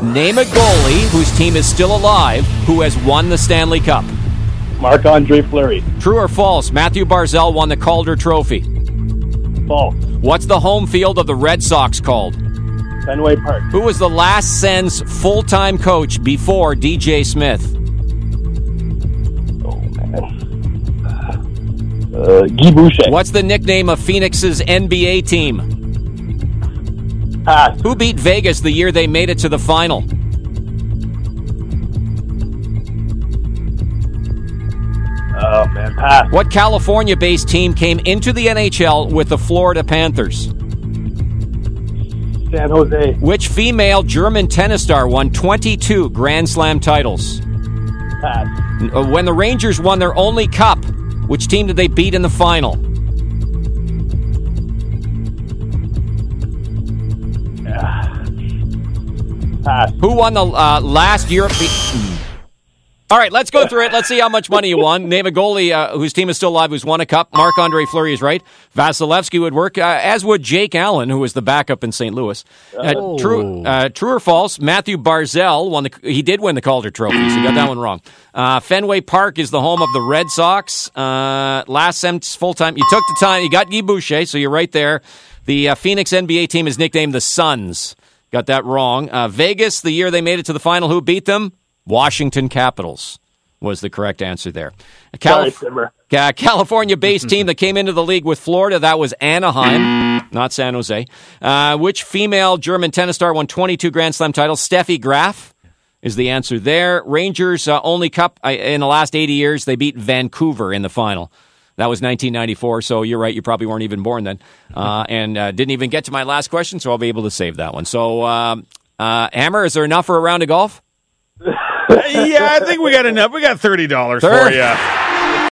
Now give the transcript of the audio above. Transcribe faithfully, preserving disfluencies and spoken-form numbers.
Name a goalie whose team is still alive who has won the Stanley Cup. Marc-Andre Fleury. True or false? Matthew Barzal won the Calder Trophy. False. What's the home field of the Red Sox called? Fenway Park. Who was the last Sens full-time coach before D J Smith? Oh, man. Uh, Guy Boucher. What's the nickname of Phoenix's N B A team? Pass. Who beat Vegas the year they made it to the final? Oh, man. Pass. What California-based team came into the N H L with the Florida Panthers? San Jose. Which female German tennis star won twenty-two Grand Slam titles? Pass. When the Rangers won their only cup, which team did they beat in the final? Pass. Who won the uh, last European... All right, let's go through it. Let's see how much money you won. Name a goalie uh, whose team is still alive who's won a cup. Marc-Andre Fleury is right. Vasilevsky would work, uh, as would Jake Allen, who was the backup in Saint Louis. Uh, Oh. true, uh, true or false? Matthew Barzal won the. He did win the Calder Trophy, so you got that one wrong. Uh, Fenway Park is the home of the Red Sox. Uh, last Sens full time. You took the time. You got Guy Boucher, so you're right there. The uh, Phoenix N B A team is nicknamed the Suns. Got that wrong. Uh, Vegas, the year they made it to the final, who beat them? Washington Capitals was the correct answer there. A Calif- Sorry, uh, California-based team that came into the league with Florida, that was Anaheim, not San Jose. Uh, which female German tennis star won twenty-two Grand Slam titles? Steffi Graf is the answer there. Rangers' uh, only cup uh, in the last eighty years, they beat Vancouver in the final. That was nineteen ninety-four, so you're right, you probably weren't even born then. Uh, and uh, didn't even get to my last question, so I'll be able to save that one. So, um, uh, Hammer, is there enough for a round of golf? Yeah, I think we got enough. We got thirty dollars for you.